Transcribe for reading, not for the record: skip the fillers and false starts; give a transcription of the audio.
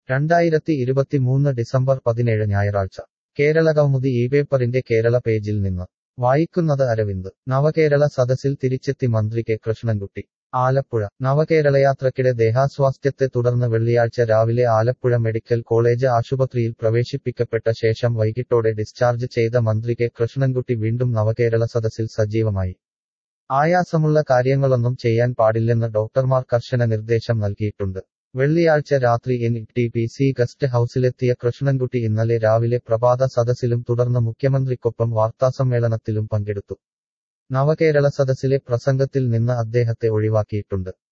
2023 December 17 ഞായറാഴ്ച കേരളകൗമുദി ഈ പേപ്പറിന്റെ കേരള പേജിൽ നിന്ന് വായിക്കുന്നത് അരവിന്ദ് നവകേരള സദസ്സിൽ തിരിച്ചെത്തി മന്ത്രി കെ കൃഷ്ണൻകുട്ടി ആലപ്പുഴ നവകേരളയാത്രയ്ക്കിടെ ദേഹാസ്വാസ്ഥ്യത്തെ തുടർന്ന് വെള്ളിയാഴ്ച രാവിലെ ആലപ്പുഴ മെഡിക്കൽ കോളേജ് ആശുപത്രിയിൽ പ്രവേശിപ്പിക്കപ്പെട്ട ശേഷം വൈകിട്ടോടെ ഡിസ്ചാർജ് ചെയ്ത മന്ത്രി കെ കൃഷ്ണൻകുട്ടി വീണ്ടും നവകേരള സദസ്സിൽ സജീവമായി ആയാസമുള്ള കാര്യങ്ങളൊന്നും ചെയ്യാൻ പാടില്ലെന്ന് ഡോക്ടർമാർ കർശന നിർദ്ദേശം നൽകിയിട്ടുണ്ട് വെള്ളിയാഴ്ച രാത്രി NTPC ഗസ്റ്റ് ഹൌസിലെത്തിയ കൃഷ്ണൻകുട്ടി ഇന്നലെ രാവിലെ പ്രഭാത സദസ്സിലും തുടർന്ന് മുഖ്യമന്ത്രിക്കൊപ്പം വാർത്താസമ്മേളനത്തിലും പങ്കെടുത്തു നവകേരള സദസ്സിലെ പ്രസംഗത്തിൽ നിന്ന് അദ്ദേഹത്തെ ഒഴിവാക്കിയിട്ടുണ്ട്